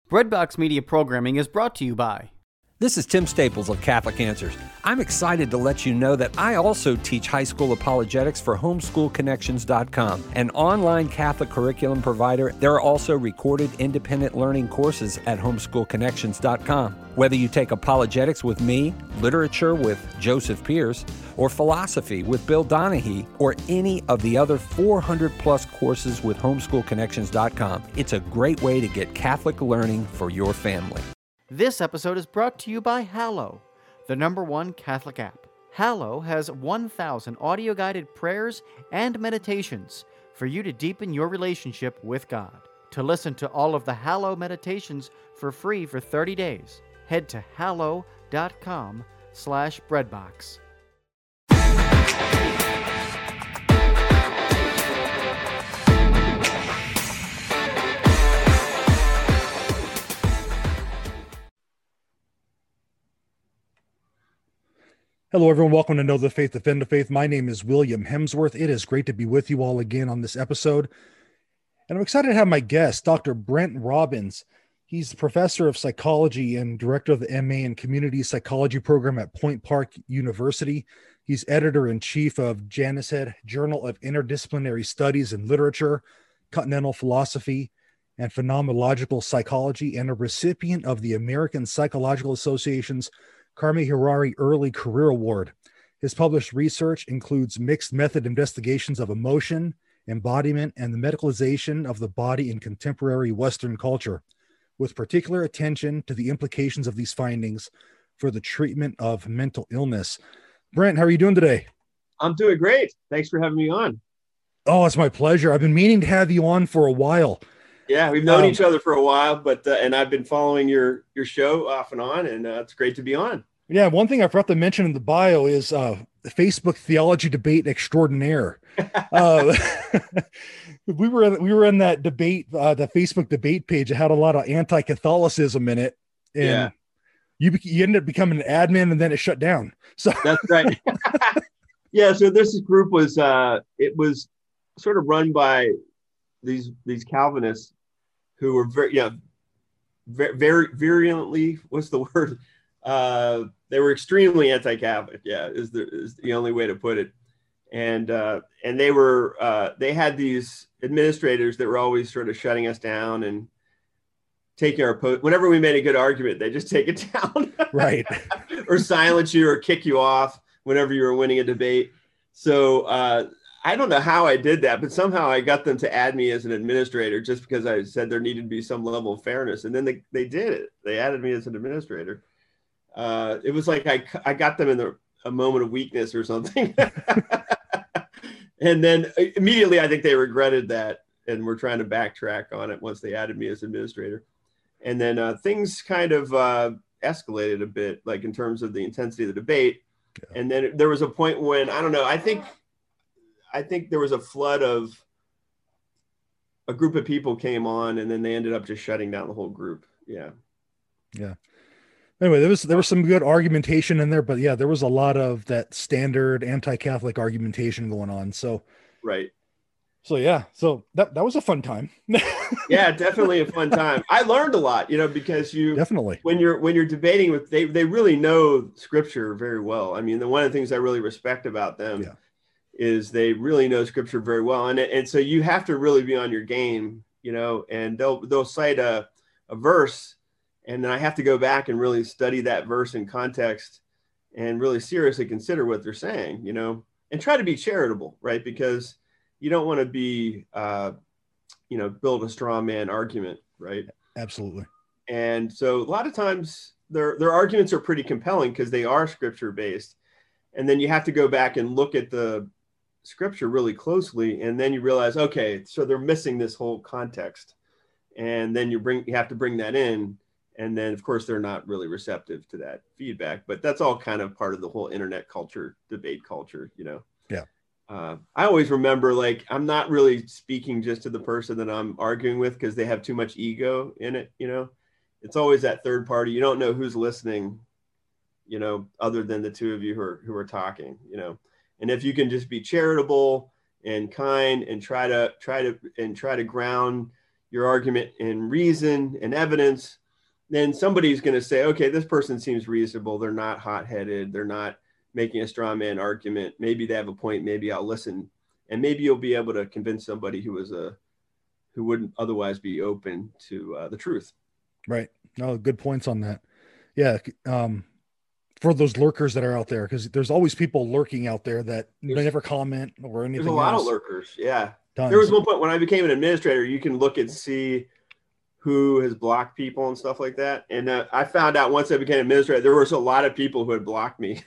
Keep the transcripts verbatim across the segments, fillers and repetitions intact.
Breadbox Media Programming is brought to you by... This is Tim Staples of Catholic Answers. I'm excited to let you know that I also teach high school apologetics for homeschool connections dot com, an online Catholic curriculum provider. There are also recorded independent learning courses at homeschool connections dot com. Whether you take apologetics with me, literature with Joseph Pierce, or philosophy with Bill Donahue, or any of the other four hundred plus courses with homeschool connections dot com, it's a great way to get Catholic learning for your family. This episode is brought to you by Hallow, the number one Catholic app. Hallow has one thousand audio-guided prayers and meditations for you to deepen your relationship with God. To listen to all of the Hallow meditations for free for thirty days, head to hallow.com slash breadbox. Hello, everyone. Welcome to Know the Faith, Defend the Faith. My name is William Hemsworth. It is great to be with you all again on this episode. And I'm excited to have my guest, Doctor Brent Robbins. He's the professor of psychology and director of the M A in Community Psychology program at Point Park University. He's editor-in-chief of Janished, Journal of Interdisciplinary Studies in Literature, Continental Philosophy, and Phenomenological Psychology, and a recipient of the American Psychological Association's Carmi Harari Early Career Award. His published research includes mixed method investigations of emotion, embodiment, and the medicalization of the body in contemporary Western culture, with particular attention to the implications of these findings for the treatment of mental illness. Brent, how are you doing today? I'm doing great. Thanks for having me on. Oh, it's my pleasure. I've been meaning to have you on for a while. Yeah, we've known um, each other for a while, but uh, and I've been following your your show off and on, and uh, it's great to be on. Yeah, one thing I forgot to mention in the bio is uh, the Facebook theology debate extraordinaire. uh, we were in, we were in that debate, uh, the Facebook debate page. It had a lot of anti-Catholicism in it, and yeah. you be- you ended up becoming an admin, and then it shut down. So that's right. Yeah, so this group was uh, it was sort of run by these these Calvinists who were very yeah very, very virulently. What's the word? Uh, they were extremely anti-Catholic. Yeah, is the is the only way to put it. And uh, and they were uh, they had these administrators that were always sort of shutting us down and taking our post. Whenever we made a good argument, they just take it down, right, or silence you or kick you off whenever you were winning a debate. So uh, I don't know how I did that, but somehow I got them to add me as an administrator just because I said there needed to be some level of fairness, and then they they did it. They added me as an administrator. Uh, it was like I, I got them in the, a moment of weakness or something. And then immediately I think they regretted that and were trying to backtrack on it once they added me as administrator. And then uh, things kind of uh, escalated a bit, like in terms of the intensity of the debate. Yeah. And then there was a point when, I don't know, I think, I think there was a flood of a group of people came on, and then they ended up just shutting down the whole group. Yeah. Yeah. Anyway, there was there was some good argumentation in there, but yeah, there was a lot of that standard anti-Catholic argumentation going on. So, right. So yeah, so that that was a fun time. Yeah, definitely a fun time. I learned a lot, you know, because you definitely when you're when you're debating with they they really know Scripture very well. I mean, the one of the things I really respect about them yeah. is they really know Scripture very well, and and so you have to really be on your game, you know. And they'll they'll cite a a verse. And then I have to go back and really study that verse in context and really seriously consider what they're saying, you know, and try to be charitable, right? Because you don't want to be, uh, you know, build a straw man argument, right? Absolutely. And so a lot of times their their arguments are pretty compelling because they are Scripture based. And then you have to go back and look at the Scripture really closely. And then you realize, okay, so they're missing this whole context. And then you bring you have to bring that in. And then, of course, they're not really receptive to that feedback, but that's all kind of part of the whole internet culture, debate culture, you know? Yeah. Uh, I always remember, like, I'm not really speaking just to the person that I'm arguing with because they have too much ego in it, you know? It's always that third party. You don't know who's listening, you know, other than the two of you who are, who are talking, you know? And if you can just be charitable and kind and try to, try to, and try to ground your argument in reason and evidence, then somebody's going to say, okay, this person seems reasonable. They're not hot-headed. They're not making a straw man argument. Maybe they have a point. Maybe I'll listen. And maybe you'll be able to convince somebody who was a, who wouldn't otherwise be open to uh, the truth. Right. No, good points on that. Yeah. Um, for those lurkers that are out there, because there's always people lurking out there that there's, never comment or anything. There's a lot else. of lurkers. Yeah. Tons. There was one point when I became an administrator, you can look and see who has blocked people and stuff like that. And uh, I found out once I became an administrator, there was a lot of people who had blocked me.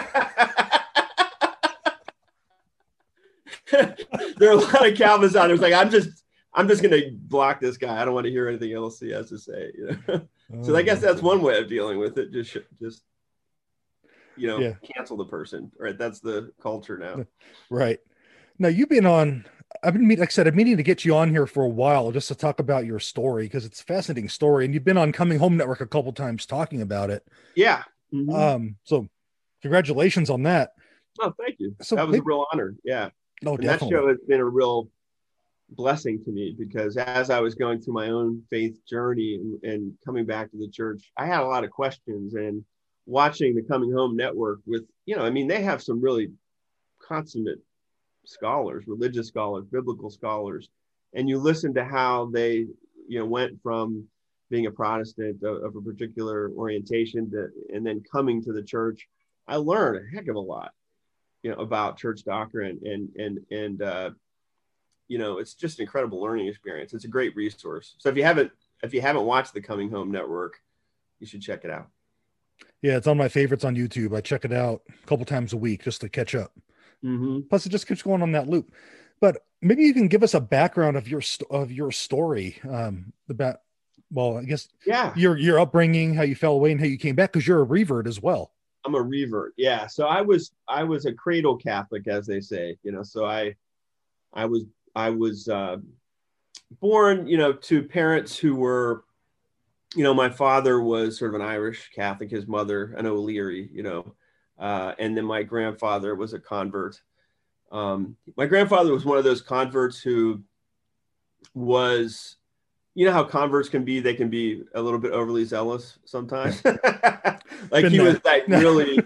There are a lot of Calvinists out there. It's like, I'm just, I'm just going to block this guy. I don't want to hear anything else he has to say. You know? Oh, so I guess that's one way of dealing with it. Just, just, you know, yeah. cancel the person, right? That's the culture now. Right. Now you've been on, I've been, like I said, I've been meaning to get you on here for a while just to talk about your story, because it's a fascinating story. And you've been on Coming Home Network a couple times talking about it. Yeah. Mm-hmm. Um, so congratulations on that. Oh, thank you. So that was maybe, a real honor. Yeah. No, and definitely. That show has been a real blessing to me, because as I was going through my own faith journey and, and coming back to the church, I had a lot of questions, and watching the Coming Home Network with, you know, I mean, they have some really consummate scholars, religious scholars, biblical scholars, and you listen to how they, you know, went from being a Protestant of, of a particular orientation to, and then coming to the church. I learned a heck of a lot, you know, about church doctrine, and and and uh, you know, it's just an incredible learning experience. It's a great resource. So if you haven't if you haven't watched the Coming Home Network, you should check it out. Yeah, it's on my favorites on YouTube. I check it out a couple times a week just to catch up. Mm-hmm. Plus, it just keeps going on that loop. But maybe you can give us a background of your of your story, um, about, well, I guess, yeah, your your upbringing, how you fell away, and how you came back, because you're a revert as well. I'm a revert, yeah. So I was I was a cradle Catholic, as they say, you know. So I I was I was uh, born, you know, to parents who were, you know, my father was sort of an Irish Catholic, his mother an O'Leary, you know. Uh, and then my grandfather was a convert. Um, my grandfather was one of those converts who was, you know how converts can be, they can be a little bit overly zealous sometimes. Like he was like really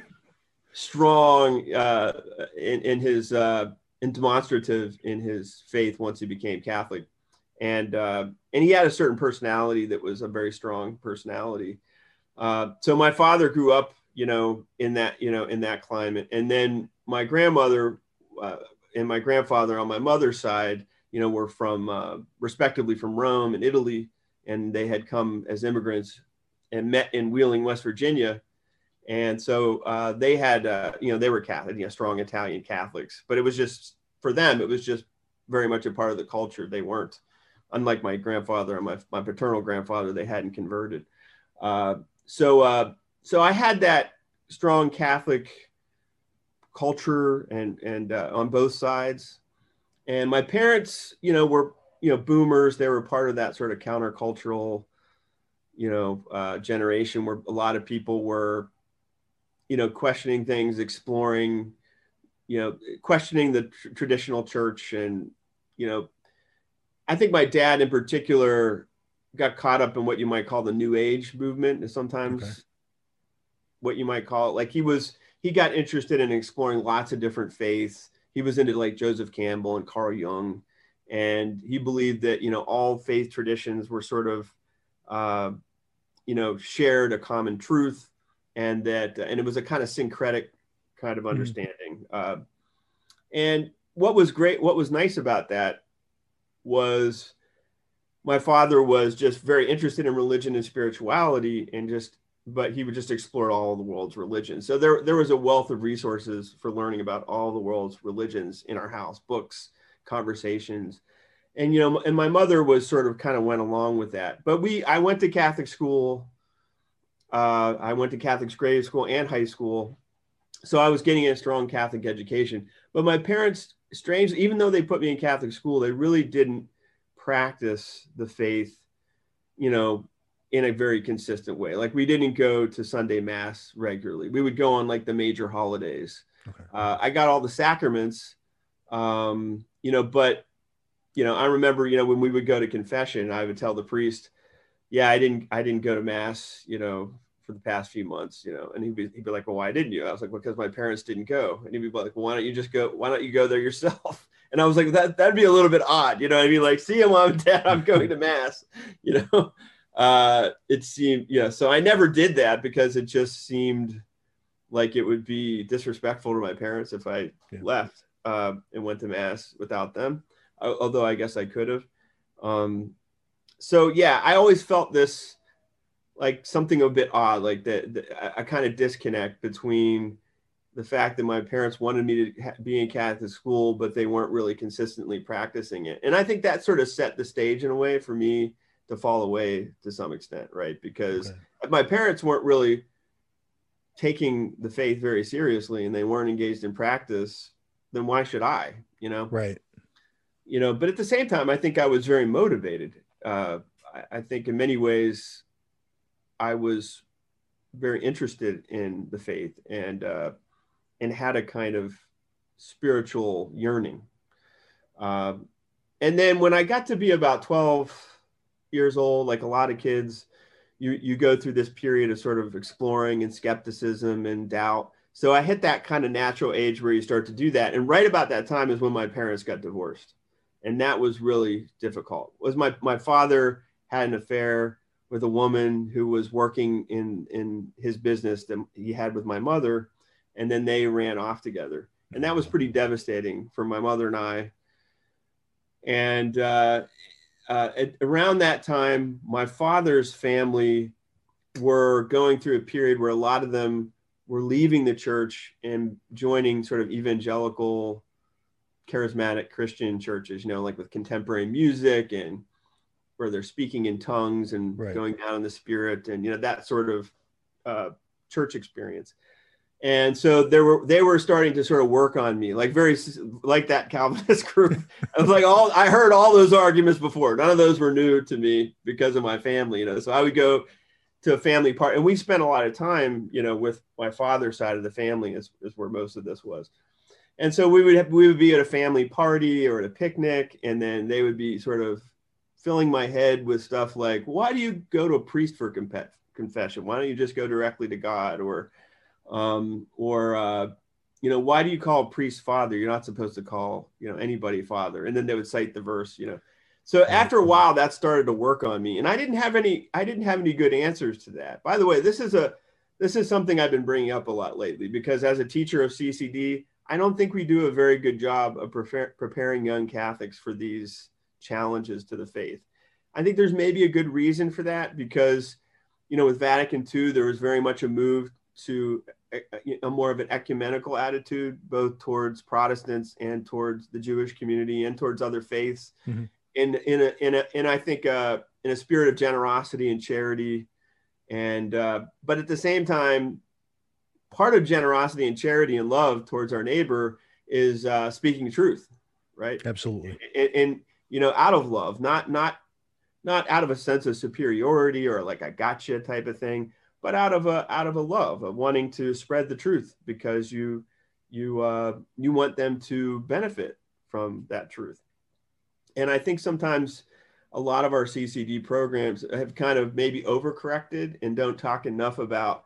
strong uh, in, in his, uh, and demonstrative in his faith once he became Catholic. And, uh, and he had a certain personality that was a very strong personality. Uh, so my father grew up, you know, in that, you know, in that climate. And then my grandmother uh, and my grandfather on my mother's side, you know, were from, uh, respectively from Rome and Italy. And they had come as immigrants and met in Wheeling, West Virginia. And so uh, they had, uh, you know, they were Catholic, you know, strong Italian Catholics. But it was just, for them, it was just very much a part of the culture. They weren't, unlike my grandfather and my, my paternal grandfather, they hadn't converted. Uh, so, uh, So I had that strong Catholic culture and and uh, on both sides, and my parents, you know, were you know boomers. They were part of that sort of countercultural, you know, uh, generation where a lot of people were, you know, questioning things, exploring, you know, questioning the tr- traditional church, and you know, I think my dad in particular got caught up in what you might call the New Age movement, and sometimes. Okay. What you might call it. Like he was, he got interested in exploring lots of different faiths. He was into like Joseph Campbell and Carl Jung. And he believed that, you know, all faith traditions were sort of, uh, you know, shared a common truth, and that, and it was a kind of syncretic kind of understanding. Mm-hmm. Uh, and what was great, what was nice about that was my father was just very interested in religion and spirituality, and just, but he would just explore all the world's religions. So there, there was a wealth of resources for learning about all the world's religions in our house, books, conversations. And, you know, and my mother was sort of kind of went along with that. But we, I went to Catholic school. Uh, I went to Catholic grade school and high school. So I was getting a strong Catholic education. But my parents, strangely, even though they put me in Catholic school, they really didn't practice the faith, you know, in a very consistent way. Like we didn't go to Sunday Mass regularly. We would go on like the major holidays. Okay. Uh, I got all the sacraments, um, you know, but you know, I remember, you know, when we would go to confession, I would tell the priest, yeah, I didn't, I didn't go to mass, you know, for the past few months, you know, and he'd be, he'd be like, well, why didn't you? I was like, well, because my parents didn't go. And he'd be like, well, why don't you just go? Why don't you go there yourself? And I was like, that, that'd be a little bit odd. You know what I mean? Like, see you, mom and dad, I'm going to mass, you know? Uh, it seemed, you know, so I never did that because it just seemed like it would be disrespectful to my parents if I yeah. left uh, and went to mass without them. Although I guess I could have. Um, so yeah, I always felt this, like something a bit odd, like that, a kind of disconnect between the fact that my parents wanted me to be in Catholic school, but they weren't really consistently practicing it. And I think that sort of set the stage in a way for me to fall away to some extent, right? Because okay. my parents weren't really taking the faith very seriously and they weren't engaged in practice, then why should I, you know? Right. You know, but at the same time, I think I was very motivated. Uh, I, I think in many ways, I was very interested in the faith and uh, and had a kind of spiritual yearning. Um, and then when I got to be about twelve years old, like a lot of kids, you you go through this period of sort of exploring and skepticism and doubt. So I hit that kind of natural age where you start to do that. And right about that time is when my parents got divorced. And that was really difficult. Was my my father had an affair with a woman who was working in, in his business that he had with my mother. And then they ran off together. And that was pretty devastating for my mother and I. And uh, uh, at, around that time, my father's family were going through a period where a lot of them were leaving the church and joining sort of evangelical, charismatic Christian churches, you know, like with contemporary music and where they're speaking in tongues and right. going down in the spirit and, you know, that sort of uh, church experience. And so there were, they were starting to sort of work on me, like very, like that Calvinist group. I was like, all, I heard all those arguments before. None of those were new to me because of my family, you know, so I would go to a family party and we spent a lot of time, you know, with my father's side of the family is, is where most of this was. And so we would have, we would be at a family party or at a picnic, and then they would be sort of filling my head with stuff like, why do you go to a priest for comp- confession? Why don't you just go directly to God? Or, um, or, uh, you know, why do you call a priest father? You're not supposed to call, you know, anybody father. And then they would cite the verse, you know. So after a while that started to work on me, and I didn't have any, I didn't have any good answers to that. By the way, this is a, this is something I've been bringing up a lot lately, because as a teacher of C C D, I don't think we do a very good job of prefer- preparing young Catholics for these challenges to the faith. I think there's maybe a good reason for that because, you know, with Vatican Two, there was very much a move to a, a more of an ecumenical attitude, both towards Protestants and towards the Jewish community and towards other faiths. Mm-hmm. In, in, a, in, a, in, I think, uh, in a spirit of generosity and charity. And, uh, but at the same time, part of generosity and charity and love towards our neighbor is uh, speaking truth, right? Absolutely. And, and, you know, out of love, not, not, not out of a sense of superiority or like a gotcha type of thing, but out of a, out of a love of wanting to spread the truth because you, you, uh, you want them to benefit from that truth. And I think sometimes a lot of our C C D programs have kind of maybe overcorrected and don't talk enough about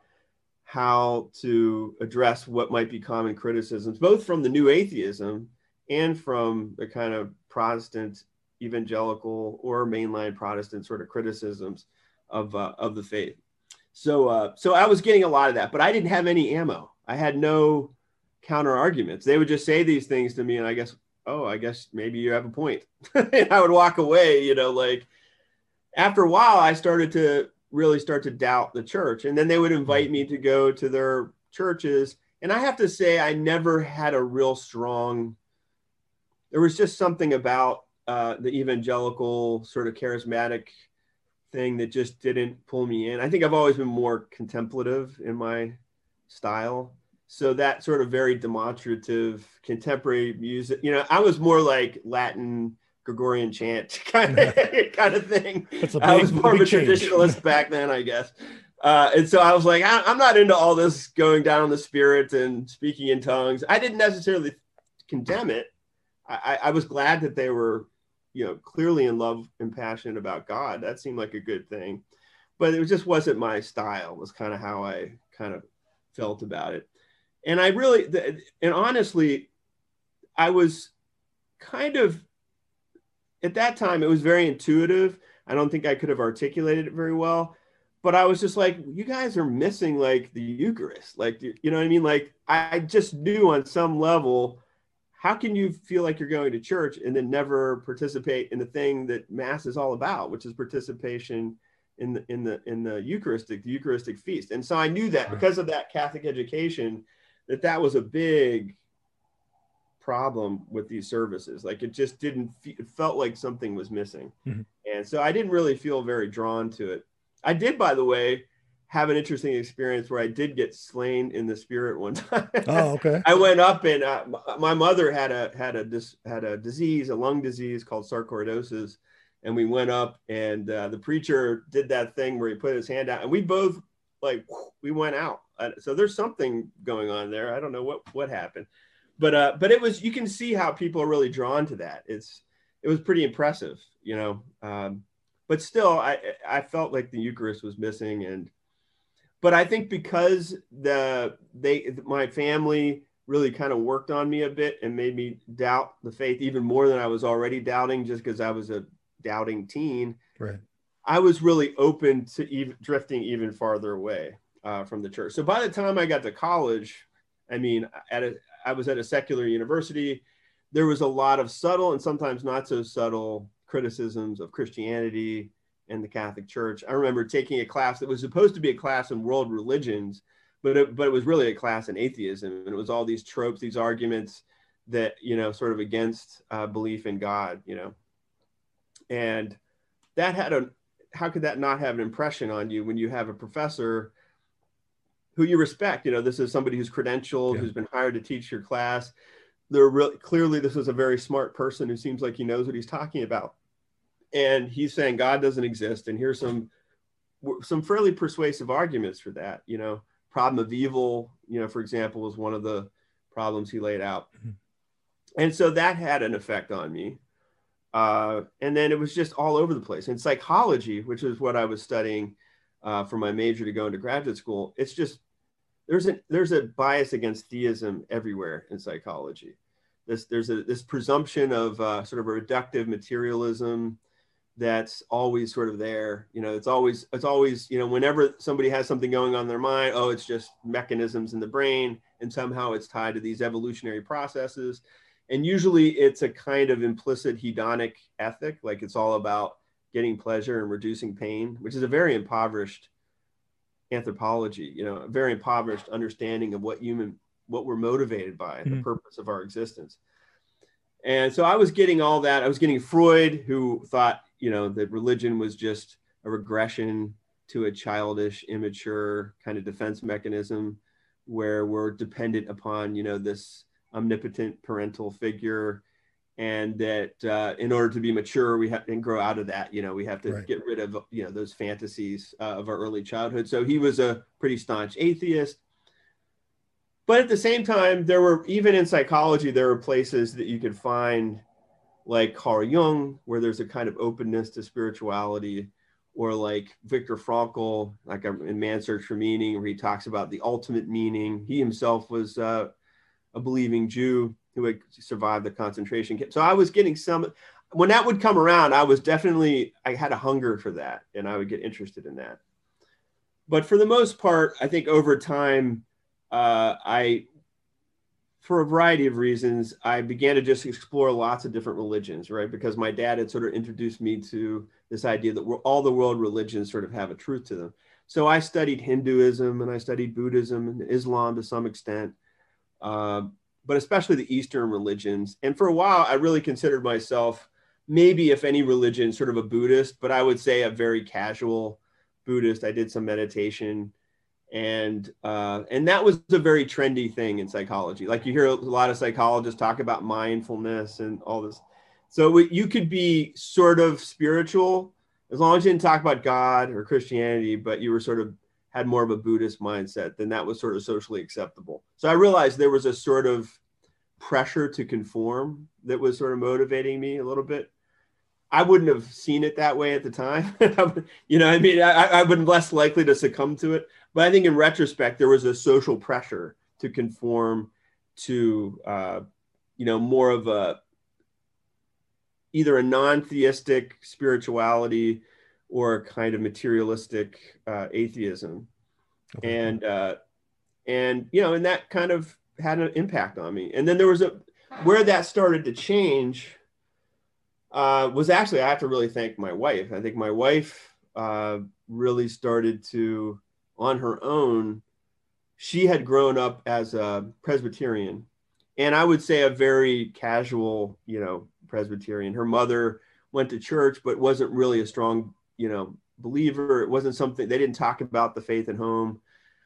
how to address what might be common criticisms, both from the new atheism and from the kind of Protestant, evangelical, or mainline Protestant sort of criticisms of uh, of the faith. So, uh, so I was getting a lot of that, but I didn't have any ammo. I had no counter arguments. They would just say these things to me, and I guess, oh, I guess maybe you have a point. And I would walk away, you know, like after a while, I started to really start to doubt the church. And then they would invite me to go to their churches. And I have to say, I never had a real strong, there was just something about uh, the evangelical sort of charismatic thing that just didn't pull me in. I think I've always been more contemplative in my style. So that sort of very demonstrative contemporary music, you know, I was more like Latin Gregorian chant kind of kind of thing. Big, I was more of a change. Traditionalist back then, I guess. Uh, and so I was like, I, I'm not into all this going down the spirit and speaking in tongues. I didn't necessarily condemn it. I, I was glad that they were you know, clearly in love and passionate about God. That seemed like a good thing, but it just wasn't my style, was kind of how I kind of felt about it. And I really, and honestly, I was kind of, at that time, it was very intuitive. I don't think I could have articulated it very well, but I was just like, you guys are missing like the Eucharist. Like, you know what I mean? Like, I just knew on some level, how can you feel like you're going to church and then never participate in the thing that Mass is all about, which is participation in the, in the, in the Eucharistic, the Eucharistic feast. And so I knew that because of that Catholic education, that that was a big problem with these services. Like, it just didn't, it felt like something was missing. Mm-hmm. And so I didn't really feel very drawn to it. I did, by the way, have an interesting experience where I did get slain in the spirit one time. Oh, okay. I went up and uh, my mother had a, had a, had a disease, a lung disease called sarcoidosis. And we went up and uh, the preacher did that thing where he put his hand out and we both like, we went out. Uh, so there's something going on there. I don't know what, what happened. But uh, but it was, you can see how people are really drawn to that. It's it was pretty impressive, you know. Um, but still, I I felt like the Eucharist was missing, and but I think because the they my family really kind of worked on me a bit and made me doubt the faith even more than I was already doubting, just because I was a doubting teen. Right. I was really open to even drifting even farther away uh, from the church. So by the time I got to college, I mean, at a I was at a secular university. There was a lot of subtle and sometimes not so subtle criticisms of Christianity and the Catholic Church. I remember taking a class that was supposed to be a class in world religions, but it, but it was really a class in atheism. And it was all these tropes, these arguments that, you know, sort of against uh, belief in God, you know. And that had a, how could that not have an impression on you when you have a professor who you respect? You know, this is somebody who's credentialed, yeah. who's been hired to teach your class. They're really clearly, this is a very smart person who seems like he knows what he's talking about. And he's saying God doesn't exist. And here's some, some fairly persuasive arguments for that. You know, problem of evil, you know, for example, was one of the problems he laid out. Mm-hmm. And so that had an effect on me. Uh, and then it was just all over the place. In psychology, which is what I was studying uh, for my major to go into graduate school, it's just, there's a, there's a bias against theism everywhere in psychology. This, there's a, this presumption of uh, sort of a reductive materialism that's always sort of there. You know, it's always, it's always, you know, whenever somebody has something going on in their mind, oh, it's just mechanisms in the brain, and somehow it's tied to these evolutionary processes. And usually it's a kind of implicit hedonic ethic, like it's all about getting pleasure and reducing pain, which is a very impoverished anthropology, you know, a very impoverished understanding of what human, what we're motivated by, mm-hmm. the purpose of our existence. And so I was getting all that. I was getting Freud, who thought, you know, that religion was just a regression to a childish, immature kind of defense mechanism where we're dependent upon, you know, this omnipotent parental figure, and that uh, in order to be mature, we have to grow out of that. You know, we have to right. get rid of, you know, those fantasies uh, of our early childhood. So he was a pretty staunch atheist. But at the same time, there were, even in psychology, there were places that you could find, like Carl Jung, where there's a kind of openness to spirituality, or like Viktor Frankl, like in Man's Search for Meaning, where he talks about the ultimate meaning. He himself was uh, a believing Jew who had survived the concentration camp. So I was getting some, when that would come around, I was definitely, I had a hunger for that, and I would get interested in that. But for the most part, I think over time, uh, I, for a variety of reasons, I began to just explore lots of different religions, right? Because my dad had sort of introduced me to this idea that we're, all the world religions sort of have a truth to them. So I studied Hinduism, and I studied Buddhism and Islam to some extent. Uh, but especially the Eastern religions. And for a while, I really considered myself, maybe if any religion, sort of a Buddhist, but I would say a very casual Buddhist. I did some meditation, and uh, and that was a very trendy thing in psychology. Like, you hear a lot of psychologists talk about mindfulness and all this. So you could be sort of spiritual as long as you didn't talk about God or Christianity, but you were sort of had more of a Buddhist mindset, then that was sort of socially acceptable. So I realized there was a sort of pressure to conform that was sort of motivating me a little bit. I wouldn't have seen it that way at the time. You know, I mean, I, I would be less likely to succumb to it. But I think in retrospect, there was a social pressure to conform to, uh, you know, more of a, either a non-theistic spirituality or a kind of materialistic uh, atheism. Okay. And, uh, and, you know, and that kind of had an impact on me. And then there was a, where that started to change uh, was actually, I have to really thank my wife. I think my wife uh, really started to, on her own, she had grown up as a Presbyterian, and I would say a very casual, you know, Presbyterian. Her mother went to church, but wasn't really a strong, you know, believer. It wasn't something, they didn't talk about the faith at home.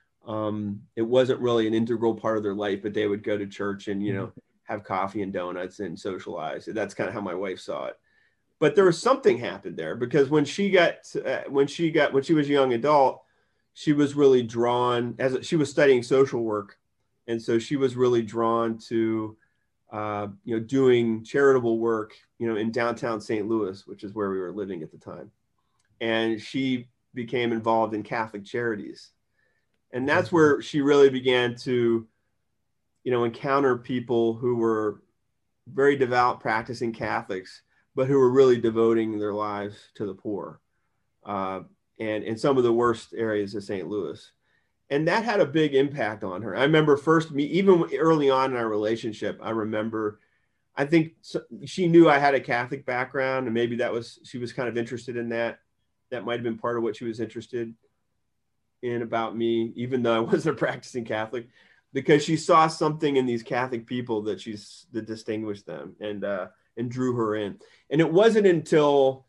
Um, it wasn't really an integral part of their life, but they would go to church and, you know, have coffee and donuts and socialize. That's kind of how my wife saw it. But there was something happened there, because when she got, uh, when she got, when she was a young adult, she was really drawn, as she was studying social work. And so she was really drawn to, uh, you know, doing charitable work, you know, in downtown Saint Louis, which is where we were living at the time. And she became involved in Catholic Charities. And that's where she really began to, you know, encounter people who were very devout, practicing Catholics, but who were really devoting their lives to the poor. Uh, and in some of the worst areas of Saint Louis. And that had a big impact on her. I remember first, me, even early on in our relationship, I remember, I think she knew I had a Catholic background, and maybe that was, she was kind of interested in that. That might've been part of what she was interested in about me, even though I wasn't a practicing Catholic, because she saw something in these Catholic people that she's, that distinguished them and, uh, and drew her in. And it wasn't until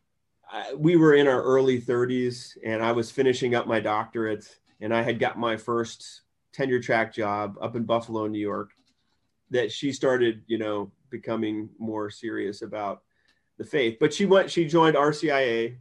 I, we were in our early thirties and I was finishing up my doctorate and I had got my first tenure track job up in Buffalo, New York, that she started, you know, becoming more serious about the faith. But she went, she joined R C I A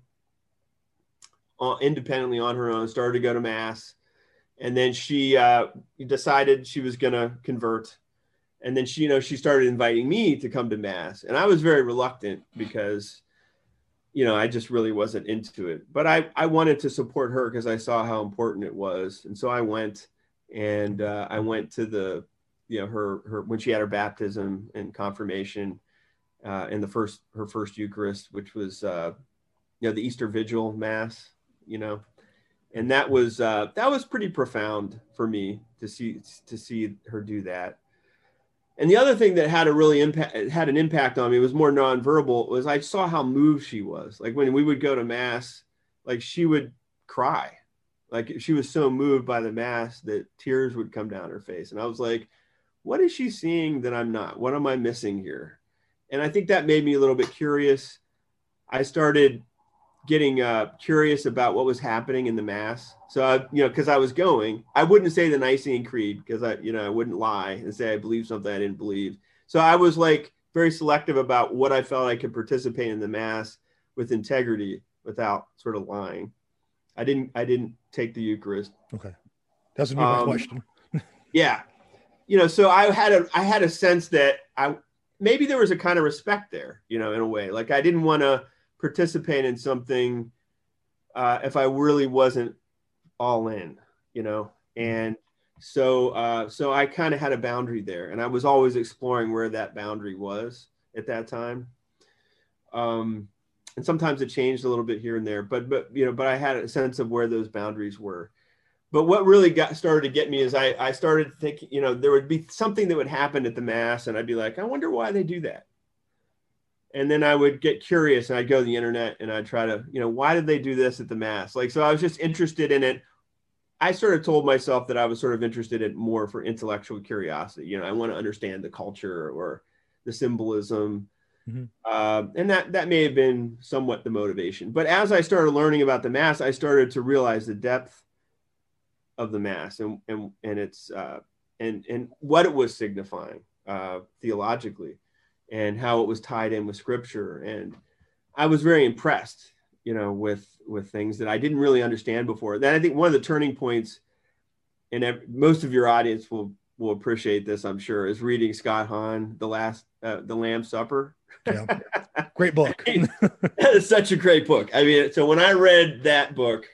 uh, independently on her own, started to go to mass. And then she uh, decided she was going to convert. And then she, you know, she started inviting me to come to mass. And I was very reluctant because, you know, I just really wasn't into it. But I, I wanted to support her because I saw how important it was. And so I went and uh, I went to the, you know, her, her, when she had her baptism and confirmation uh, and the first, her first Eucharist, which was, uh, you know, the Easter Vigil Mass, you know, and that was, uh, that was pretty profound for me to see, to see her do that. And the other thing that had a really impact, had an impact on me, was more nonverbal, was I saw how moved she was. Like when we would go to mass, like she would cry. Like she was so moved by the mass that tears would come down her face. And I was like, what is she seeing that I'm not? What am I missing here? And I think that made me a little bit curious. I started getting uh, curious about what was happening in the mass. So, I, you know, because I was going, I wouldn't say the Nicene Creed because I, you know, I wouldn't lie and say I believe something I didn't believe. So I was like very selective about what I felt I could participate in the mass with integrity without sort of lying. I didn't, I didn't take the Eucharist. Okay. That's a my um, question. Yeah. You know, so I had a, I had a sense that I, maybe there was a kind of respect there, you know, in a way, like I didn't want to participate in something uh, if I really wasn't all in, you know? And so, uh, so I kind of had a boundary there, and I was always exploring where that boundary was at that time. Um, and sometimes it changed a little bit here and there, but, but, you know, but I had a sense of where those boundaries were. But what really got started to get me is I, I started thinking, you know, there would be something that would happen at the mass, and I'd be like, I wonder why they do that. And then I would get curious and I'd go to the internet and I'd try to, you know, why did they do this at the mass? Like, so I was just interested in it. I sort of told myself that I was sort of interested in more for intellectual curiosity. You know, I want to understand the culture or the symbolism. Mm-hmm. Uh, and that, that may have been somewhat the motivation. But as I started learning about the mass, I started to realize the depth of the mass and, and, and it's, uh, and, and what it was signifying uh, theologically, and how it was tied in with scripture. And I was very impressed, you know, with, with things that I didn't really understand before. Then I think one of the turning points, and most of your audience will, will appreciate this, I'm sure, is reading Scott Hahn, The Last, uh, The Lamb's Supper. Yeah. Great book. That is such a great book. I mean, so when I read that book,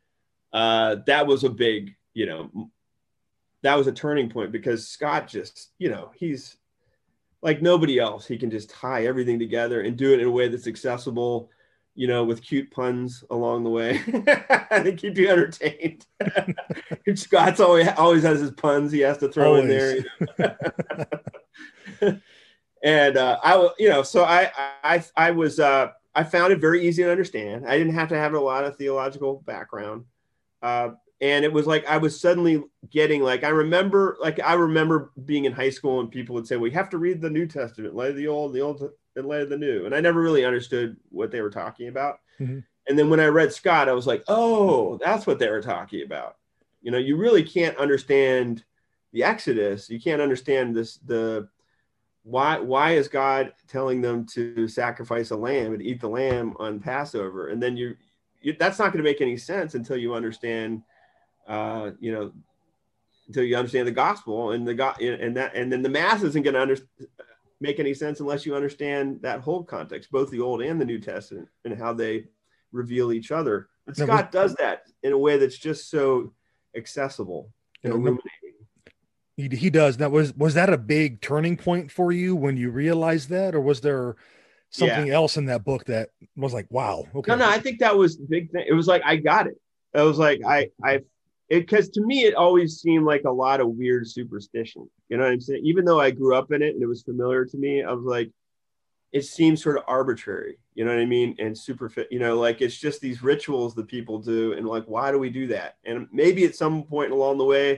uh, that was a big, you know, that was a turning point, because Scott just, you know, he's like nobody else. He can just tie everything together and do it in a way that's accessible, you know, with cute puns along the way. They keep you entertained. Scott's always always has his puns he has to throw always. in there. You know? And uh, I, you know, so I, I, I was, uh, I found it very easy to understand. I didn't have to have a lot of theological background. Uh, and it was like, I was suddenly getting like, I remember, like, I remember being in high school and people would say, well, you have to read the New Testament, light of the old, the old, and light of the new. And I never really understood what they were talking about. Mm-hmm. And then when I read Scott, I was like, oh, that's what they were talking about. You know, you really can't understand the Exodus. You can't understand this, the, Why why is God telling them to sacrifice a lamb and eat the lamb on Passover? And then you, you that's not going to make any sense until you understand, uh, you know, until you understand the gospel and the God and that and then the mass isn't going to under, make any sense unless you understand that whole context, both the Old and the New Testament, and how they reveal each other. And Scott does that in a way that's just so accessible and illuminating. He, he does. Now, was was that a big turning point for you when you realized that, or was there something yeah. else in that book that was like, wow? Okay. No, no, I think that was the big thing. It was like, I got it. I was like, I, I, because to me, it always seemed like a lot of weird superstition. You know what I'm saying? Even though I grew up in it and it was familiar to me, I was like, it seems sort of arbitrary. You know what I mean? And super fit, you know, like it's just these rituals that people do. And like, why do we do that? And maybe at some point along the way,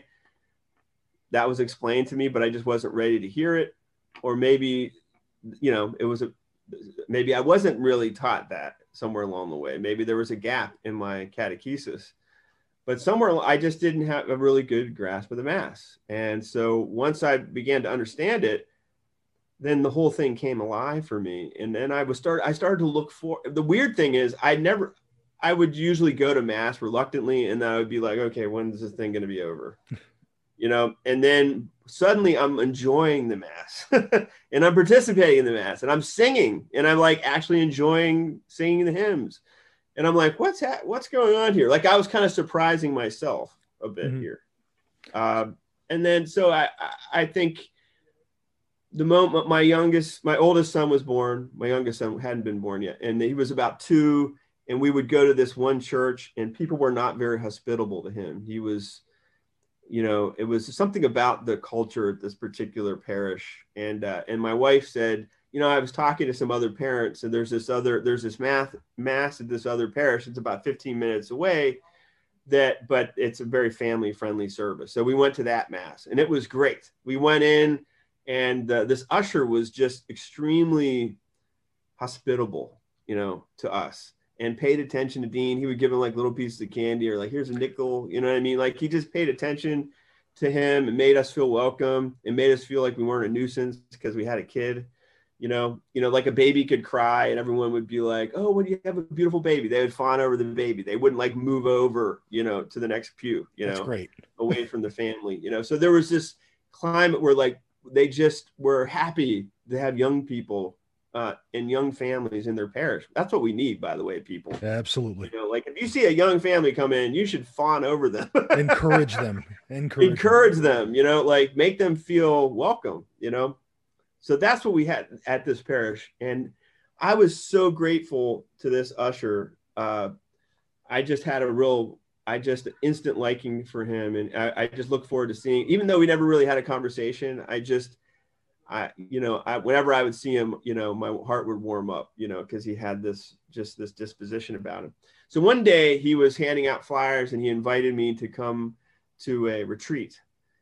that was explained to me, but I just wasn't ready to hear it. Or maybe, you know, it was a, maybe I wasn't really taught that somewhere along the way. Maybe there was a gap in my catechesis, but somewhere I just didn't have a really good grasp of the Mass. And so once I began to understand it, then the whole thing came alive for me. And then I was start, I started to look for, the weird thing is I never, I would usually go to Mass reluctantly. And then I would be like, okay, when is this thing going to be over? You know, and then suddenly I'm enjoying the Mass and I'm participating in the Mass and I'm singing and I'm like actually enjoying singing the hymns. And I'm like, what's ha- what's going on here? Like I was kind of surprising myself a bit mm-hmm. here. Uh, and then, so I, I, I think the moment my youngest, my oldest son was born, my youngest son hadn't been born yet. And he was about two, and we would go to this one church and people were not very hospitable to him. He was, you know, it was something about the culture at this particular parish. And, uh, and my wife said, you know, I was talking to some other parents and there's this other, there's this math mass at this other parish. It's about fifteen minutes away that, but it's a very family friendly service. So we went to that Mass and it was great. We went in and uh, this usher was just extremely hospitable, you know, to us, and paid attention to Dean. He would give him like little pieces of candy or like, here's a nickel, you know what I mean? Like he just paid attention to him and made us feel welcome and made us feel like we weren't a nuisance because we had a kid, you know, you know, like a baby could cry and everyone would be like, oh, what do you have a beautiful baby? They would fawn over the baby. They wouldn't like move over, you know, to the next pew, you know, That's great. away from the family, you know? So there was this climate where like, they just were happy to have young people Uh, and young families in their parish. That's what we need, by the way, people. Absolutely. You know, like if you see a young family come in, you should fawn over them. Encourage them. Encourage, Encourage them. them, you know, like make them feel welcome, you know? So that's what we had at this parish. And I was so grateful to this usher. Uh, I just had a real, I just instant liking for him. And I, I just look forward to seeing, even though we never really had a conversation, I just, I, you know, I, whenever I would see him, you know, my heart would warm up, you know, because he had this, just this disposition about him. So one day he was handing out flyers and he invited me to come to a retreat.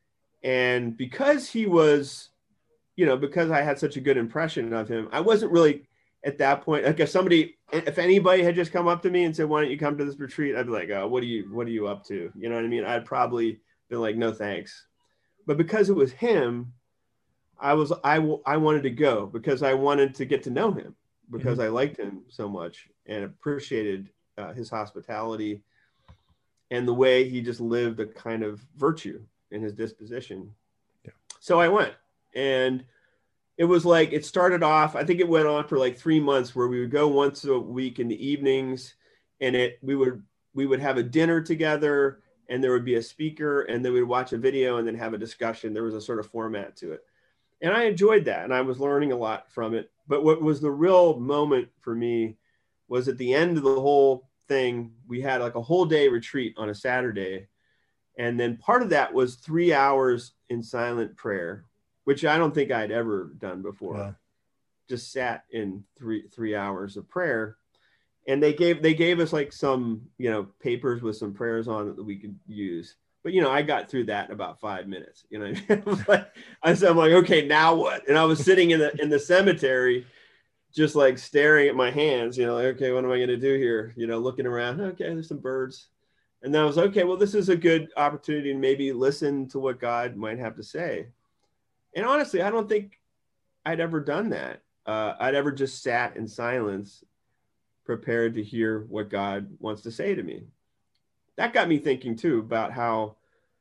And because he was, you know, because I had such a good impression of him, I wasn't really at that point, like if somebody, if anybody had just come up to me and said, why don't you come to this retreat? I'd be like, oh, what are you, what are you up to? You know what I mean? I'd probably been like, no, thanks. But because it was him, I was, I, I wanted to go because I wanted to get to know him because mm-hmm. I liked him so much and appreciated uh, his hospitality and the way he just lived a kind of virtue in his disposition. Yeah. So I went, and it was like, it started off, I think it went on for like three months where we would go once a week in the evenings, and it, we would, we would have a dinner together, and there would be a speaker, and then we'd watch a video and then have a discussion. There was a sort of format to it. And I enjoyed that, and I was learning a lot from it. But what was the real moment for me was at the end of the whole thing, we had like a whole day retreat on a Saturday. And then part of that was three hours in silent prayer, which I don't think I'd ever done before. Yeah. Just sat in three, three hours of prayer. And they gave, they gave us like some, you know, papers with some prayers on it that we could use. But, you know, I got through that in about five minutes, you know, I was like, I said, I'm like, okay, now what? And I was sitting in the, in the cemetery, just like staring at my hands, you know, like, okay, what am I going to do here? You know, looking around, okay, there's some birds. And then I was, okay, well, this is a good opportunity to maybe listen to what God might have to say. And honestly, I don't think I'd ever done that. Uh, I'd ever just sat in silence, prepared to hear what God wants to say to me. That got me thinking too about how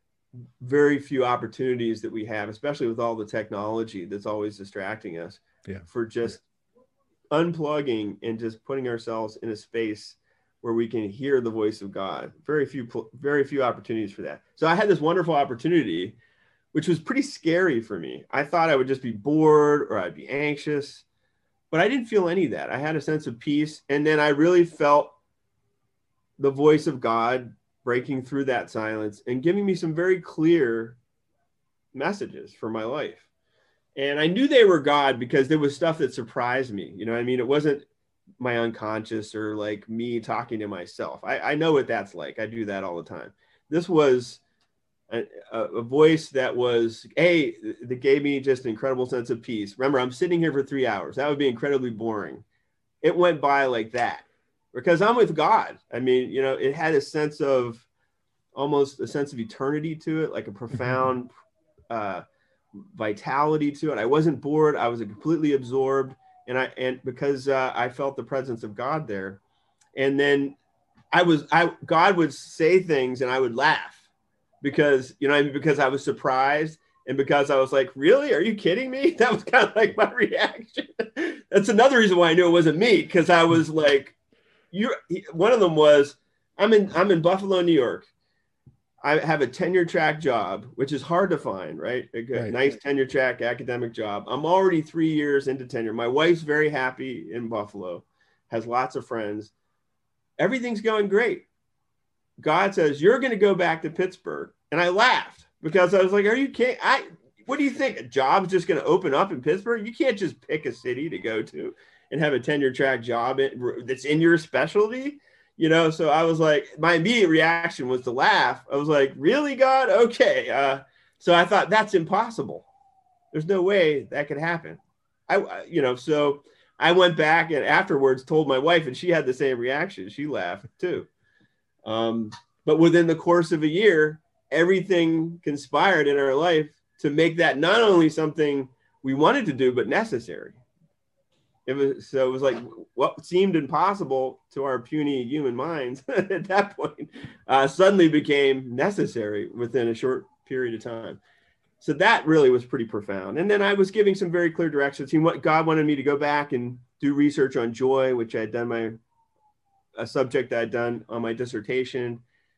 very few opportunities that we have, especially with all the technology that's always distracting us, yeah. for just unplugging and just putting ourselves in a space where we can hear the voice of God. Very few, very few opportunities for that. So I had this wonderful opportunity, which was pretty scary for me. I thought I would just be bored or I'd be anxious, but I didn't feel any of that. I had a sense of peace. And then I really felt the voice of God breaking through that silence and giving me some very clear messages for my life. And I knew they were God because there was stuff that surprised me. You know what I mean? It wasn't my unconscious or like me talking to myself. I, I know what that's like. I do that all the time. This was a, a voice that was, hey, that gave me just an incredible sense of peace. Remember, I'm sitting here for three hours. That would be incredibly boring. It went by like that because I'm with God. I mean, you know, it had a sense of almost a sense of eternity to it, like a profound uh, vitality to it. I wasn't bored. I was completely absorbed. And I, and because uh, I felt the presence of God there. And then I was, I, God would say things and I would laugh because, you know, I mean, because I was surprised and because I was like, really, are you kidding me? That was kind of like my reaction. That's another reason why I knew it wasn't me. Cause I was like, you, one of them was, I'm in, I'm in Buffalo, New York. I have a tenure track job, which is hard to find, right? A good, right. Nice tenure track academic job. I'm already three years into tenure. My wife's very happy in Buffalo, has lots of friends. Everything's going great. God says, you're going to go back to Pittsburgh. And I laughed because I was like, are you kidding? I, what do you think? A job's just going to open up in Pittsburgh? You can't just pick a city to go to and have a tenure track job that's in your specialty. You know, so I was like, my immediate reaction was to laugh. I was like, really, God? Okay. Uh, so I thought that's impossible. There's no way that could happen. I, you know, so I went back and afterwards told my wife and she had the same reaction. She laughed too. Um, but within the course of a year, everything conspired in our life to make that not only something we wanted to do, but necessary. It was, so it was like what seemed impossible to our puny human minds at that point uh, suddenly became necessary within a short period of time. So that really was pretty profound. And then I was giving some very clear directions. He, God wanted me to go back and do research on joy, which I had done my, a subject I had done on my dissertation.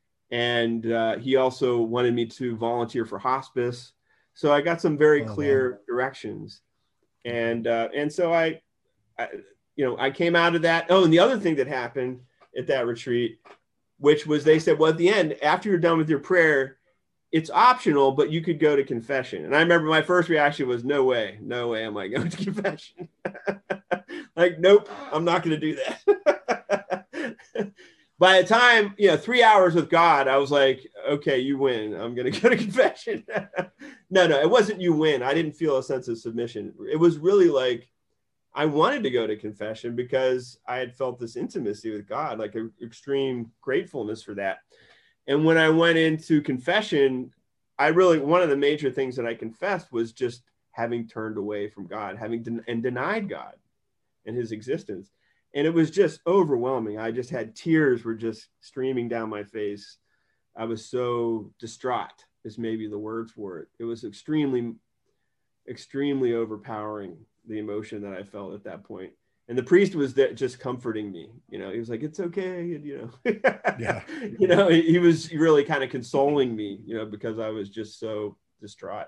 And uh, he also wanted me to volunteer for hospice. So I got some very oh, clear man. directions. And, uh, and so I, I, you know, I came out of that. Oh, and the other thing that happened at that retreat, which was they said, well, at the end, after you're done with your prayer, it's optional, but you could go to confession. And I remember my first reaction was, no way, no way am I going to confession. Like, nope, I'm not going to do that. By the time, you know, three hours with God, I was like, okay, you win. I'm going to go to confession. no, no, it wasn't you win. I didn't feel a sense of submission. It was really like, I wanted to go to confession because I had felt this intimacy with God, like an extreme gratefulness for that. And when I went into confession, I really, one of the major things that I confessed was just having turned away from God, having den- and denied God and his existence. And it was just overwhelming. I just had tears were just streaming down my face. I was so distraught is maybe the word for it. It was extremely, extremely overpowering the emotion that I felt at that point. And the priest was there just comforting me. You know, he was like, it's okay. And, you know, yeah. you know, he was really kind of consoling me, you know, because I was just so distraught.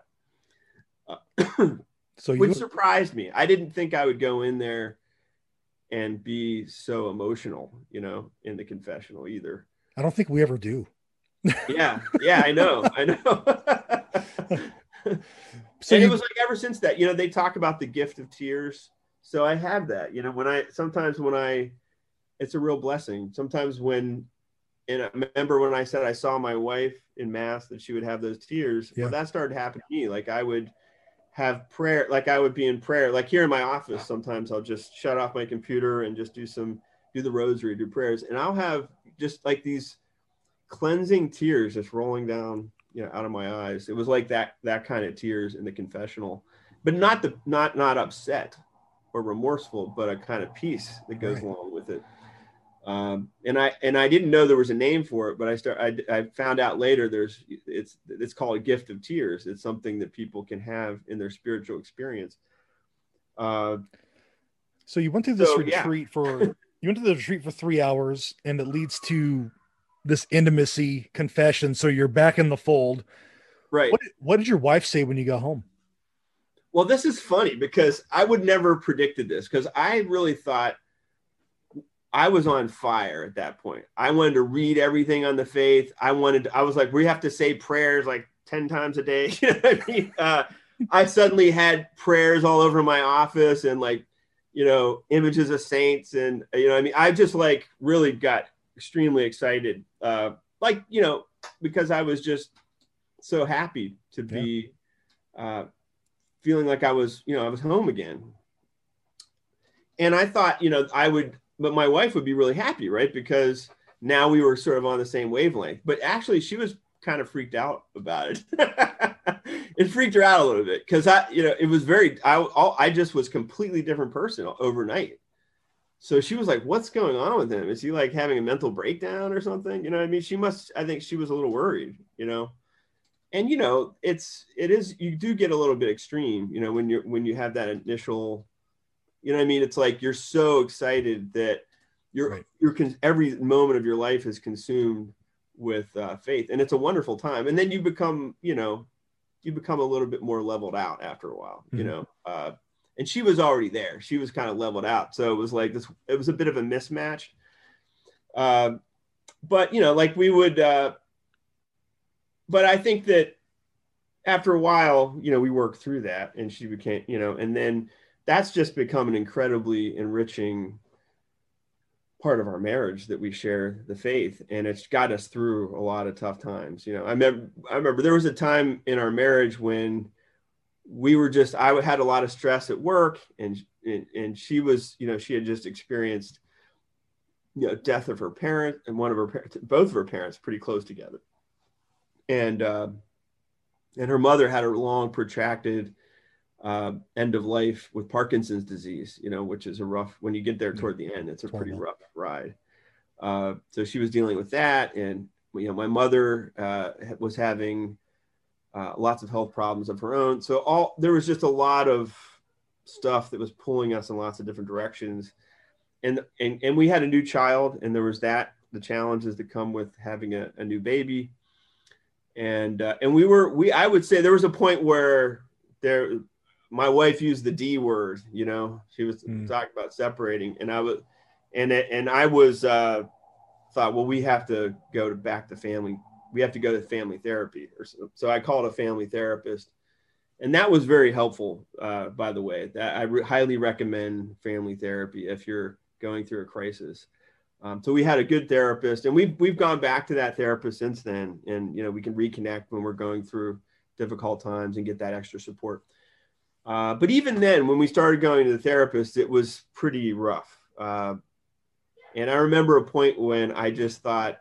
Uh, so you... Which surprised me. I didn't think I would go in there and be so emotional, you know, in the confessional either. I don't think we ever do. yeah. Yeah, I know. I know. So and you... it was like ever since that, you know, they talk about the gift of tears. So I have that, you know, when I, sometimes when I, it's a real blessing. Sometimes when, and I remember when I said I saw my wife in mass that she would have those tears. Yeah. Well, that started happening to me. Like I would have prayer, like I would be in prayer, like here in my office, sometimes I'll just shut off my computer and just do some, do the rosary, do prayers. And I'll have just like these cleansing tears just rolling down, you know, out of my eyes. It was like that, that kind of tears in the confessional, but not the, not, not upset or remorseful, but a kind of peace that goes right. along with it. Um, and I, and I didn't know there was a name for it, but I start, I, I found out later there's, it's, it's called a gift of tears. It's something that people can have in their spiritual experience. Uh, so you went through this so, retreat yeah. for, you went to the retreat for three hours and it leads to this intimacy confession. So you're back in the fold. Right. What, what did your wife say when you got home? Well, this is funny because I would never predicted this because I really thought I was on fire at that point. I wanted to read everything on the faith. I wanted, to, I was like, we have to say prayers like ten times a day. You know what I mean? Uh, I suddenly had prayers all over my office and like, you know, images of saints. And, you know, I mean, I just like really got extremely excited. Uh, like, you know, because I was just so happy to be, yeah. uh, feeling like I was, you know, I was home again. And I thought, you know, I would, but my wife would be really happy, right? Because now we were sort of on the same wavelength. But actually, she was kind of freaked out about it. It freaked her out a little bit because I, you know, it was very, I, all, I just was completely different person overnight. So she was like, what's going on with him? Is he like having a mental breakdown or something? You know what I mean? She must, I think she was a little worried, you know? And, you know, it's, it is, you do get a little bit extreme, you know, when you're, when you have that initial, you know what I mean? It's like, you're so excited that you're, right. you're, con- every moment of your life is consumed with uh, faith. And it's a wonderful time. And then you become, you know, you become a little bit more leveled out after a while, mm-hmm. you know? Uh, and she was already there. She was kind of leveled out. So it was like this, it was a bit of a mismatch. Uh, but, you know, like we would, uh, but I think that after a while, you know, we worked through that and she became, you know, and then that's just become an incredibly enriching part of our marriage that we share the faith. And it's got us through a lot of tough times. You know, I remember, I remember there was a time in our marriage when we were just, I had a lot of stress at work and, and, and she was, you know, she had just experienced, you know, death of her parent and one of her parents, both of her parents pretty close together. And, uh, and her mother had a long protracted uh, end of life with Parkinson's disease, you know, which is a rough, when you get there toward the end, it's a pretty rough ride. Uh, so she was dealing with that. And, you know, my mother uh, was having uh, lots of health problems of her own. So all, there was just a lot of stuff that was pulling us in lots of different directions. And, and, and we had a new child, and there was that, the challenges that come with having a, a new baby. And, uh, and we were, we, I would say there was a point where there, my wife used the D word, you know, she was mm. talking about separating, and I was, and, and I was, uh, thought, well, we have to go to back to family. We have to go to family therapy. Or so, so I called a family therapist, and that was very helpful. Uh, by the way, that I re- highly recommend family therapy if you're going through a crisis. Um, so we had a good therapist, and we've, we've gone back to that therapist since then. And, you know, we can reconnect when we're going through difficult times and get that extra support. Uh, but even then, when we started going to the therapist, it was pretty rough. Uh, and I remember a point when I just thought,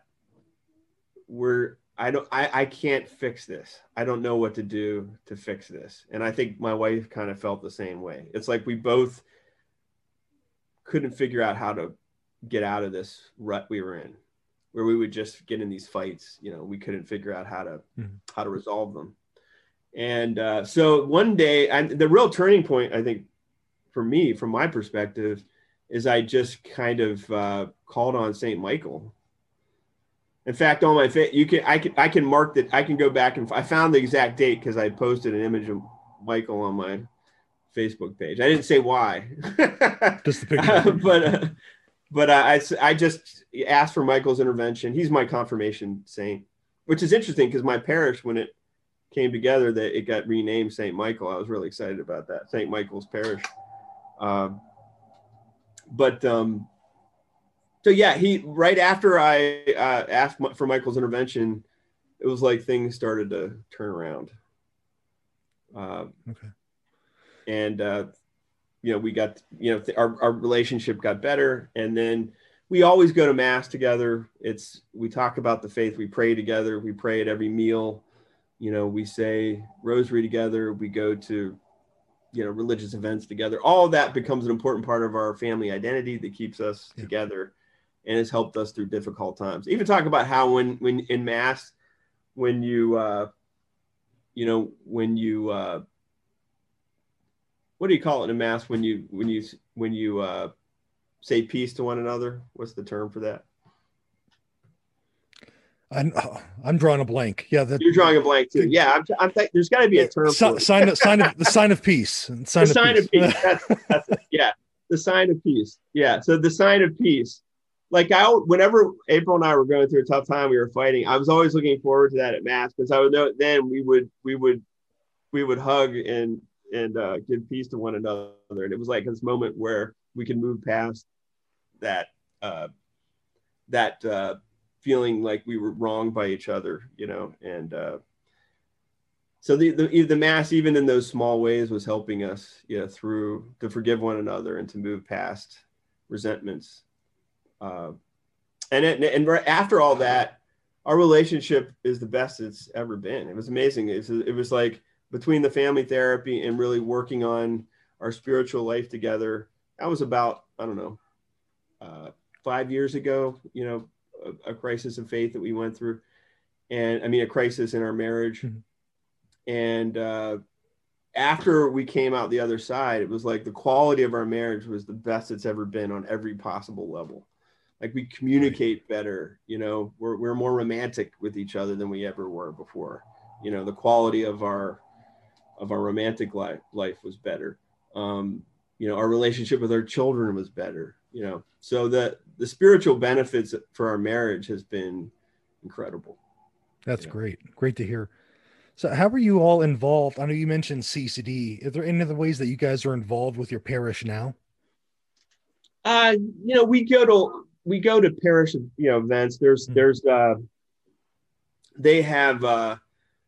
we're, I don't, I, I can't fix this. I don't know what to do to fix this. And I think my wife kind of felt the same way. It's like we both couldn't figure out how to get out of this rut we were in, where we would just get in these fights. You know, we couldn't figure out how to, mm-hmm. how to resolve them. And uh, so one day, and the real turning point, I think, for me, from my perspective, is I just kind of uh, called on Saint Michael. In fact, on my fa- you can I can I can mark that. I can go back and I found the exact date because I posted an image of Michael on my Facebook page. I didn't say why, just the picture, uh, but uh, but I I just asked for Michael's intervention. He's my confirmation saint, which is interesting because my parish, when it came together, that it got renamed Saint Michael. I was really excited about that, Saint Michael's Parish. Uh, but um, so yeah, he right after I uh, asked for Michael's intervention, it was like things started to turn around. Uh, okay. And uh, you know, we got you know th- our our relationship got better, and then we always go to mass together. It's we talk about the faith, we pray together, we pray at every meal. You know, we say rosary together, we go to, you know, religious events together. All of that becomes an important part of our family identity that keeps us yeah. together and has helped us through difficult times. Even talk about how when, when in mass, when you, uh, you know, when you, uh, what do you call it in mass? When you, when you, when you uh, say peace to one another, what's the term for that? I'm I'm drawing a blank. Yeah, the, you're drawing a blank too. Yeah, I'm. I'm th- there's got to be a term. Si- for it. Sign of sign of the sign of peace. Sign the of sign peace. of peace. That's, that's it. Yeah, the sign of peace. Yeah. So the sign of peace. Like I, whenever April and I were going through a tough time, we were fighting. I was always looking forward to that at mass because I would know then we would we would we would hug and and uh, give peace to one another, and it was like this moment where we can move past that uh, that. Uh, feeling like we were wronged by each other, you know, and uh, so the, the the mass, even in those small ways, was helping us, you know, through to forgive one another and to move past resentments. Uh, and it, and right after all that, our relationship is the best it's ever been. It was amazing. It was, it was like between the family therapy and really working on our spiritual life together. That was about I don't know, uh, five years ago, you know. A, a crisis of faith that we went through, and I mean a crisis in our marriage. Mm-hmm. And uh, after we came out the other side, it was like the quality of our marriage was the best it's ever been on every possible level. Like we communicate right. better, you know, we're we're more romantic with each other than we ever were before. You know, the quality of our of our romantic life life was better. Um, you know, our relationship with our children was better. You know, so the the spiritual benefits for our marriage has been incredible. That's yeah. great. Great to hear. So how are you all involved? I know you mentioned C C D. Are there any other ways that you guys are involved with your parish now? Uh, you know, we go to we go to parish, you know, events. There's mm-hmm. there's uh they have uh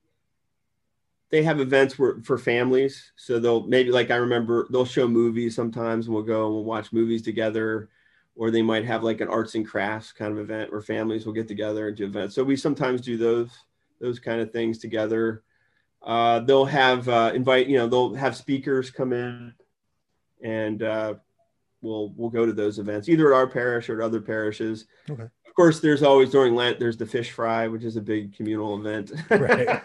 they have events where, for families. So they'll maybe like I remember they'll show movies sometimes and we'll go and we'll watch movies together, or they might have like an arts and crafts kind of event where families will get together and do events. So we sometimes do those those kind of things together. Uh, they'll have uh, invite, you know, they'll have speakers come in and uh, we'll we'll go to those events either at our parish or at other parishes. Okay. Of course, there's always during Lent, there's the fish fry, which is a big communal event. Right.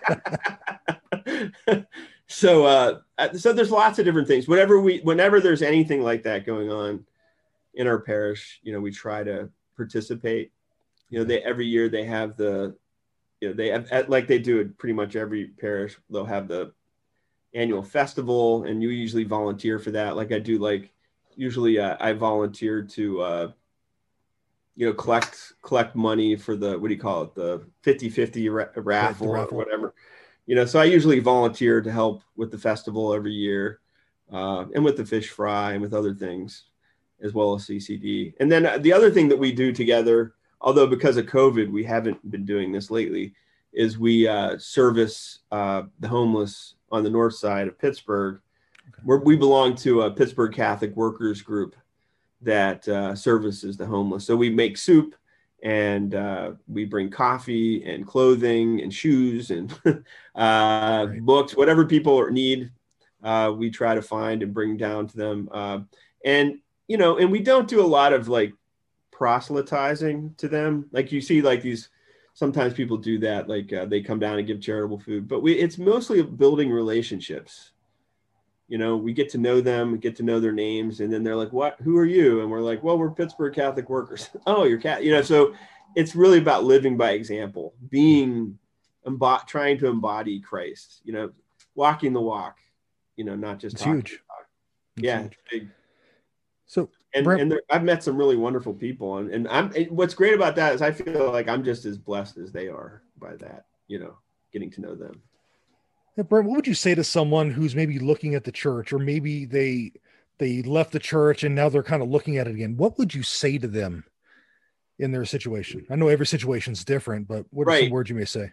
so, uh, so there's lots of different things. Whenever we, whenever there's anything like that going on in our parish, you know, we try to participate. You know, they every year they have the, you know, they have like they do it pretty much every parish. They'll have the annual festival, and you usually volunteer for that. Like I do, like usually uh, I volunteer to, uh, you know, collect collect money for the what do you call it, the fifty-fifty ra- raffle, right, raffle or whatever. You know, so I usually volunteer to help with the festival every year, uh, and with the fish fry and with other things, as well as C C D. And then the other thing that we do together, although because of COVID, we haven't been doing this lately, is we uh, service uh, the homeless on the north side of Pittsburgh. Okay. We're, we belong to a Pittsburgh Catholic Workers Group that uh, services the homeless. So we make soup, and uh, we bring coffee and clothing and shoes and uh, right. books, whatever people need, uh, we try to find and bring down to them. Uh, and, you know, and we don't do a lot of like proselytizing to them. Like you see like these, sometimes people do that, like uh, they come down and give charitable food, but we, it's mostly building relationships. You know, we get to know them, we get to know their names, and then they're like, "What? Who are you?" And we're like, "Well, we're Pittsburgh Catholic workers." Oh, you're cat. You know, so it's really about living by example, being, embo- trying to embody Christ. You know, walking the walk. You know, not just it's talking huge. the talk. It's Yeah, huge. it's big. So, and Brent, and there, I've met some really wonderful people, and and I'm. And what's great about that is I feel like I'm just as blessed as they are by that. You know, getting to know them. Brent, what would you say to someone who's maybe looking at the church, or maybe they they left the church and now they're kind of looking at it again? What would you say to them in their situation? I know every situation is different, but what are Right. some words you may say?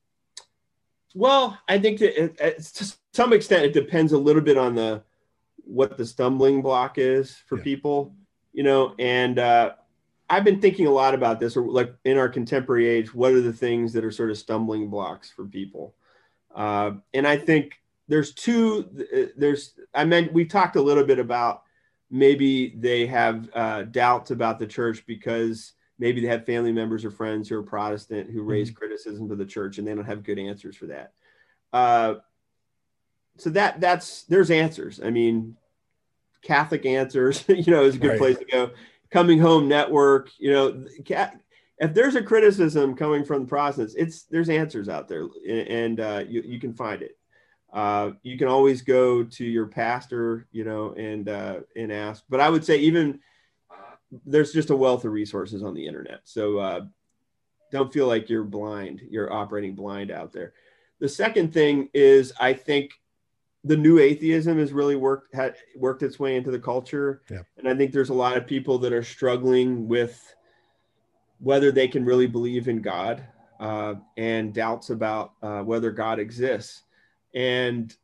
Well, I think that it, it, to some extent it depends a little bit on the what the stumbling block is for Yeah. people, you know. And uh, I've been thinking a lot about this, or like in our contemporary age, what are the things that are sort of stumbling blocks for people? Uh, and I think there's two. There's I meant we talked a little bit about maybe they have uh, doubts about the church because maybe they have family members or friends who are Protestant who raise mm-hmm. criticism to the church, and they don't have good answers for that. Uh, so that that's there's answers. I mean, Catholic Answers, you know, is a good right. place to go. Coming Home Network, you know, if there's a criticism coming from the Protestants, it's there's answers out there, and uh, you you can find it. Uh, you can always go to your pastor, you know, and uh, and ask. But I would say even there's just a wealth of resources on the internet. So uh, don't feel like you're blind. You're operating blind out there. The second thing is, I think the new atheism has really worked had worked its way into the culture, yeah. and I think there's a lot of people that are struggling with whether they can really believe in God, uh, and doubts about uh, whether God exists. And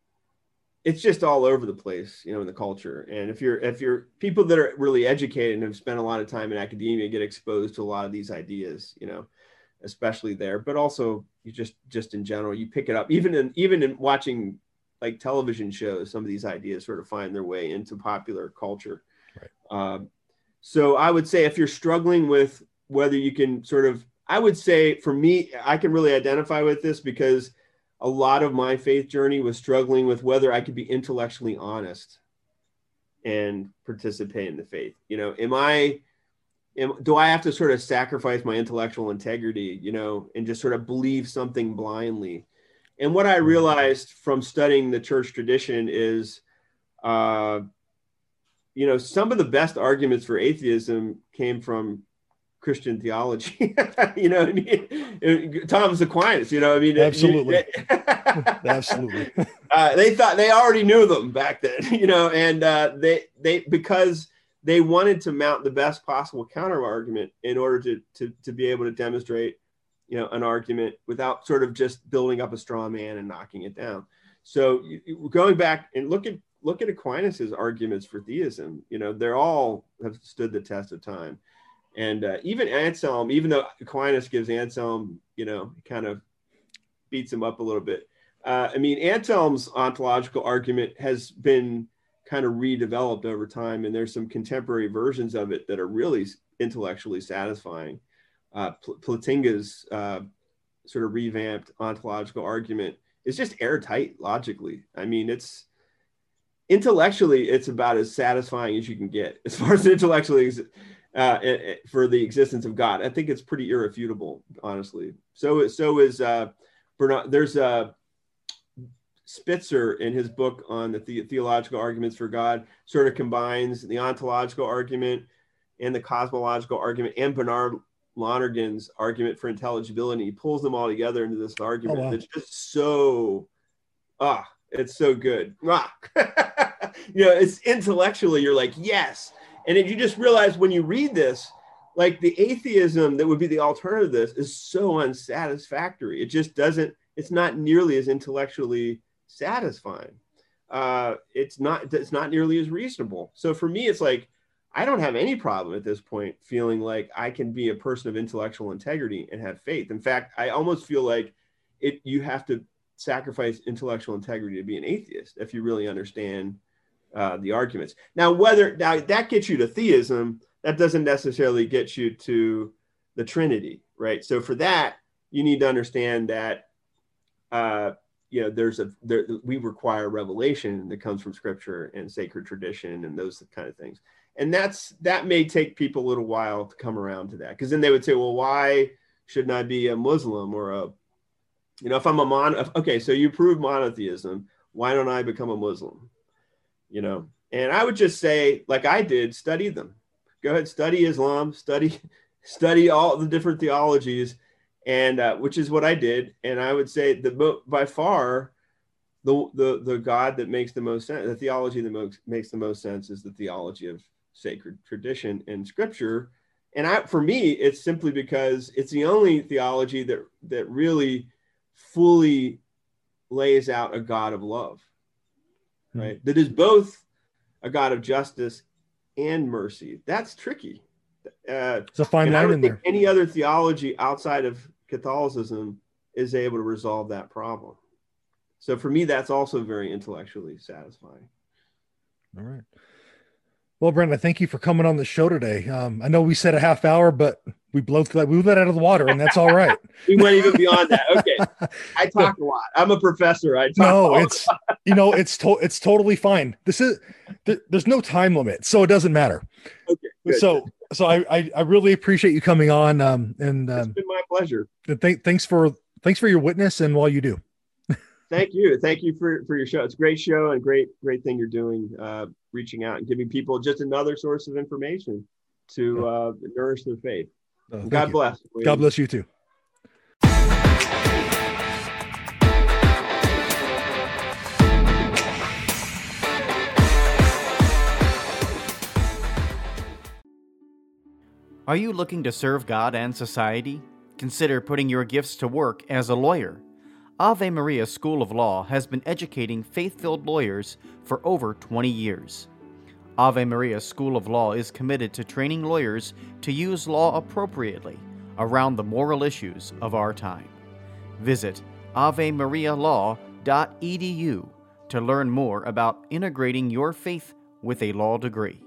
it's just all over the place, you know, in the culture. And if you're, if you're people that are really educated and have spent a lot of time in academia, get exposed to a lot of these ideas, you know, especially there, but also you just, just in general, you pick it up, even in, even in watching like television shows, some of these ideas sort of find their way into popular culture. Right. Um, so I would say if you're struggling with whether you can sort of, I would say for me, I can really identify with this because a lot of my faith journey was struggling with whether I could be intellectually honest and participate in the faith. You know, am I, am, do I have to sort of sacrifice my intellectual integrity, you know, and just sort of believe something blindly? And what I realized from studying the church tradition is, uh, you know, some of the best arguments for atheism came from Christian theology. You know what I mean? Thomas Aquinas, you know, I mean, absolutely. Absolutely. Uh, they thought they already knew them back then, you know, and uh, they, they, because they wanted to mount the best possible counter argument in order to, to, to be able to demonstrate, you know, an argument without sort of just building up a straw man and knocking it down. So going back and look at, look at Aquinas's arguments for theism, you know, they're all have stood the test of time. And uh, even Anselm, even though Aquinas gives Anselm, you know, kind of beats him up a little bit. Uh, I mean, Anselm's ontological argument has been kind of redeveloped over time, and there's some contemporary versions of it that are really intellectually satisfying. Uh, Pl- Platinga's uh, sort of revamped ontological argument is just airtight logically. I mean, it's intellectually, it's about as satisfying as you can get as far as intellectually uh, for the existence of God. I think it's pretty irrefutable, honestly. So, so is uh, Bernard. There's a Spitzer in his book on the, the theological arguments for God sort of combines the ontological argument and the cosmological argument and Bernard Lonergan's argument for intelligibility. He pulls them all together into this argument. Oh, wow. That's just so, ah, it's so good. Ah. You know, it's intellectually, you're like, yes. And then you just realize when you read this, like the atheism that would be the alternative to this is so unsatisfactory. It just doesn't, it's not nearly as intellectually satisfying. Uh, it's not, it's not nearly as reasonable. So for me, it's like, I don't have any problem at this point feeling like I can be a person of intellectual integrity and have faith. In fact, I almost feel like it, you have to sacrifice intellectual integrity to be an atheist if you really understand uh, the arguments. Now, whether now that gets you to theism, that doesn't necessarily get you to the Trinity, right? So for that, you need to understand that uh, you know, there's a, there, we require revelation that comes from scripture and sacred tradition and those kind of things. And that's, that may take people a little while to come around to that. Because then they would say, well, why shouldn't I be a Muslim or a, you know, if I'm a mon, okay, so you prove monotheism, why don't I become a Muslim? You know, and I would just say, like I did, study them. Go ahead, study Islam, study, study all the different theologies, and uh, which is what I did. And I would say that by far, the the the God that makes the most sense, the theology that most, makes the most sense, is the theology of sacred tradition and scripture. And I, for me, it's simply because it's the only theology that that really fully lays out a God of love, right? Mm-hmm. That is both a God of justice and mercy. That's tricky. Uh, it's a fine line in there. Any other theology outside of Catholicism is able to resolve that problem. So for me, that's also very intellectually satisfying. All right. Well, Brent, thank you for coming on the show today. Um, I know we said a half hour, but we blew we let out of the water, and that's all right. We went even beyond that. Okay, I talk a lot. I'm a professor. I talk. No, it's you know it's to, it's totally fine. This is th- there's no time limit, so it doesn't matter. Okay. Good. So so I, I I really appreciate you coming on. Um, and um, it's been my pleasure. And th- thanks for thanks for your witness and all you do. Thank you. Thank you for, for your show. It's a great show and great, great thing you're doing, uh, reaching out and giving people just another source of information to uh, nourish their faith. Oh, God you. bless. God bless you too. Are you looking to serve God and society? Consider putting your gifts to work as a lawyer. Ave Maria School of Law has been educating faith-filled lawyers for over twenty years. Ave Maria School of Law is committed to training lawyers to use law appropriately around the moral issues of our time. Visit ave maria law dot e d u to learn more about integrating your faith with a law degree.